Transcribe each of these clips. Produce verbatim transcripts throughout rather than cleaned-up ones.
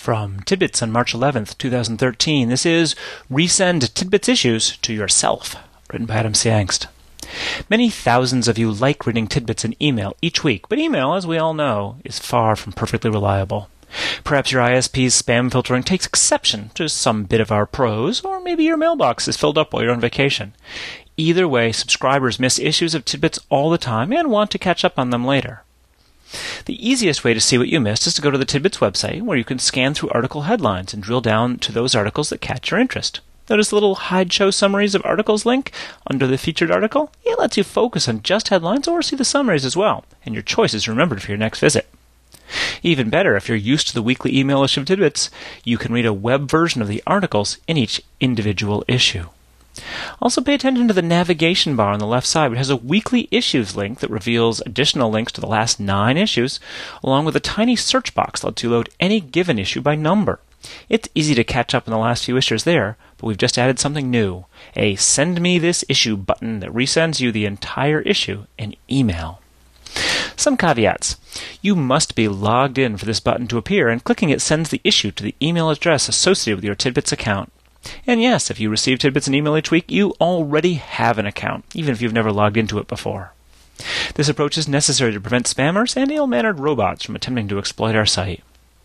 From Tidbits on March eleventh, twenty thirteen, this is Resend Tidbits Issues to Yourself, written by Adam C. Angst. Many thousands of you like reading tidbits in email each week, but email, as we all know, is far from perfectly reliable. Perhaps your I S P's spam filtering takes exception to some bit of our prose, or maybe your mailbox is filled up while you're on vacation. Either way, subscribers miss issues of tidbits all the time and want to catch up on them later. The easiest way to see what you missed is to go to the Tidbits website, where you can scan through article headlines and drill down to those articles that catch your interest. Notice the little Hide Show Summaries of Articles link under the featured article? It lets you focus on just headlines or see the summaries as well, and your choice is remembered for your next visit. Even better, if you're used to the weekly email issue of Tidbits, you can read a web version of the articles in each individual issue. Also pay attention to the navigation bar on the left side, which has a weekly issues link that reveals additional links to the last nine issues, along with a tiny search box that lets you load any given issue by number. It's easy to catch up on the last few issues there, but we've just added something new, a Send Me This Issue button that resends you the entire issue in email. Some caveats. You must be logged in for this button to appear, and clicking it sends the issue to the email address associated with your Tidbits account. And yes, if you receive Tidbits in email each week, you already have an account, even if you've never logged into it before. This approach is necessary to prevent spammers and ill-mannered robots from attempting to exploit our site.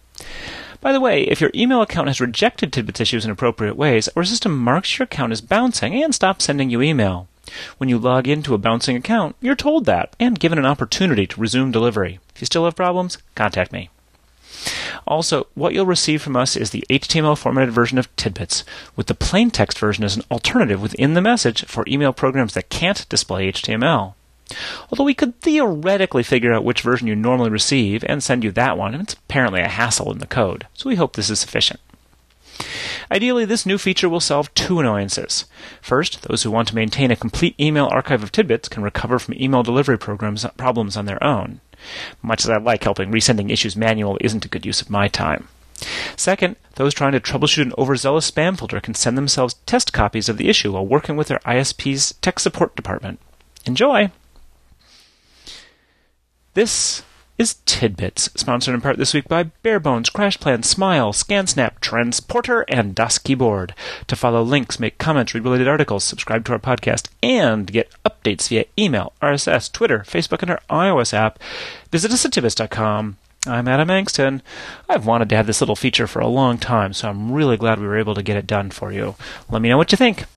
By the way, if your email account has rejected Tidbits issues in appropriate ways, our system marks your account as bouncing and stops sending you email. When you log into a bouncing account, you're told that and given an opportunity to resume delivery. If you still have problems, contact me. Also, what you'll receive from us is the H T M L formatted version of Tidbits, with the plain text version as an alternative within the message for email programs that can't display H T M L. Although we could theoretically figure out which version you normally receive and send you that one, and it's apparently a hassle in the code, so we hope this is sufficient. Ideally, this new feature will solve two annoyances. First, those who want to maintain a complete email archive of Tidbits can recover from email delivery programs problems on their own. Much as I like helping resending issues manual isn't a good use of my time. Second, those trying to troubleshoot an overzealous spam filter can send themselves test copies of the issue while working with their I S P's tech support department. Enjoy! This is Tidbits, sponsored in part this week by Barebones, CrashPlan, Smile, ScanSnap, Transporter, and Das Keyboard. To follow links, make comments, read related articles, subscribe to our podcast, and get updates via email, R S S, Twitter, Facebook, and our iOS app, visit us at tidbits dot com. I'm Adam Angston. I've wanted to have this little feature for a long time, so I'm really glad we were able to get it done for you. Let me know what you think.